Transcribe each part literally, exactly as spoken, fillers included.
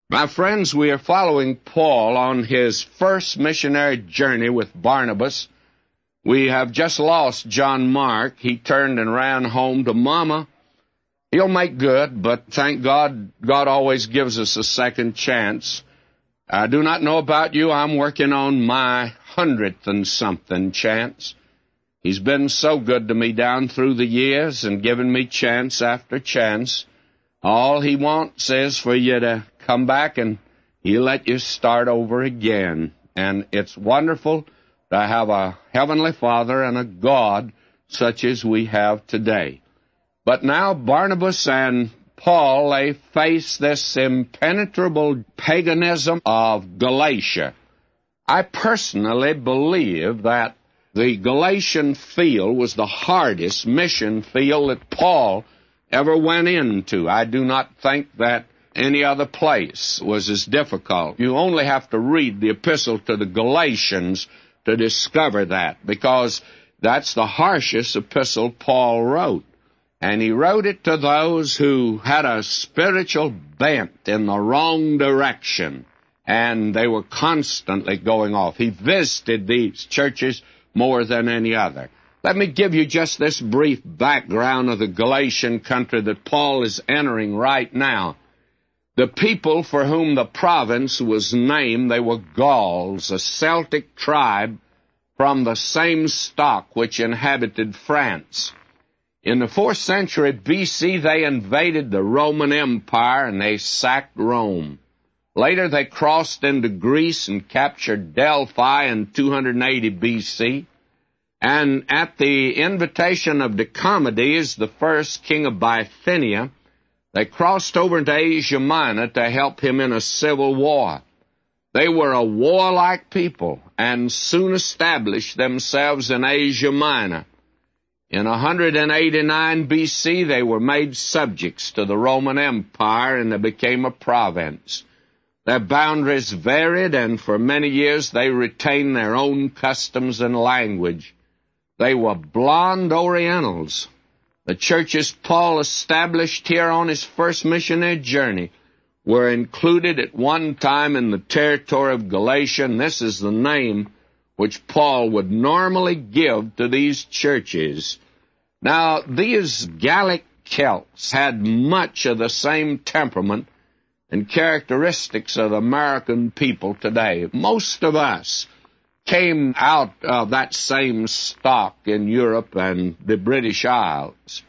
My friends, we are following Paul on his first missionary journey with Barnabas. We have just lost John Mark. He turned and ran home to Mama. He'll make good, but thank God, God always gives us a second chance. I do not know about you. I'm working on my hundredth and something chance. He's been so good to me down through the years and given me chance after chance. All he wants is for you to come back and he'll let you start over again. And it's wonderful to have a Heavenly Father and a God such as we have today. But now Barnabas and Paul, they face this impenetrable paganism of Galatia. I personally believe that the Galatian field was the hardest mission field that Paul ever went into. I do not think that any other place was as difficult. You only have to read the epistle to the Galatians to discover that, because that's the harshest epistle Paul wrote. And he wrote it to those who had a spiritual bent in the wrong direction, and they were constantly going off. He visited these churches more than any other. Let me give you just this brief background of the Galatian country that Paul is entering right now. The people for whom the province was named, they were Gauls, a Celtic tribe from the same stock which inhabited France. In the fourth century B C, they invaded the Roman Empire and they sacked Rome. Later, they crossed into Greece and captured Delphi in two hundred eighty B C. And at the invitation of Decomedes, the first king of Bithynia, they crossed over into Asia Minor to help him in a civil war. They were a warlike people and soon established themselves in Asia Minor. In one hundred eighty-nine B C, they were made subjects to the Roman Empire, and they became a province. Their boundaries varied, and for many years they retained their own customs and language. They were blonde Orientals. The churches Paul established here on his first missionary journey were included at one time in the territory of Galatia, and this is the name which Paul would normally give to these churches. Now, these Gallic Celts had much of the same temperament and characteristics of the American people today. Most of us came out of that same stock in Europe and the British Isles.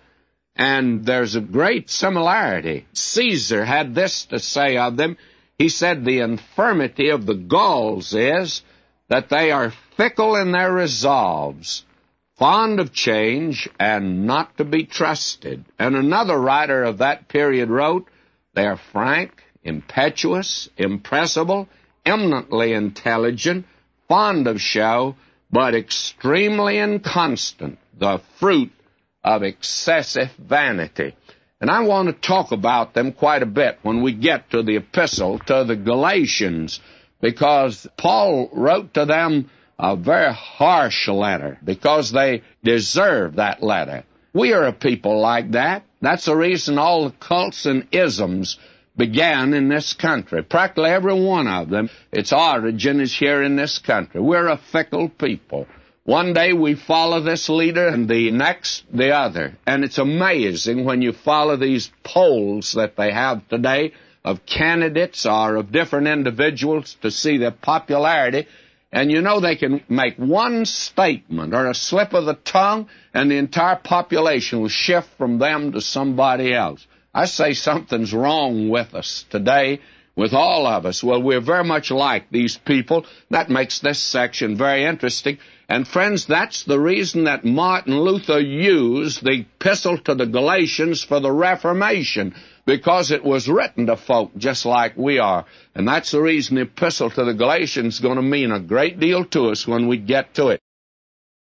And there's a great similarity. Caesar had this to say of them. He said the infirmity of the Gauls is that they are fickle in their resolves, fond of change, and not to be trusted. And another writer of that period wrote, they are frank, impetuous, impressible, eminently intelligent, fond of show, but extremely inconstant, the fruit of excessive vanity. And I want to talk about them quite a bit when we get to the epistle to the Galatians, because Paul wrote to them a very harsh letter, because they deserve that letter. We are a people like that. That's the reason all the cults and isms began in this country. Practically every one of them, its origin is here in this country. We're a fickle people. One day we follow this leader and the next the other. And it's amazing when you follow these polls that they have today of candidates or of different individuals to see their popularity. And you know they can make one statement or a slip of the tongue and the entire population will shift from them to somebody else. I say something's wrong with us today, with all of us. Well, we're very much like these people. That makes this section very interesting. And friends, that's the reason that Martin Luther used the epistle to the Galatians for the Reformation, because it was written to folk just like we are. And that's the reason the epistle to the Galatians is going to mean a great deal to us when we get to it.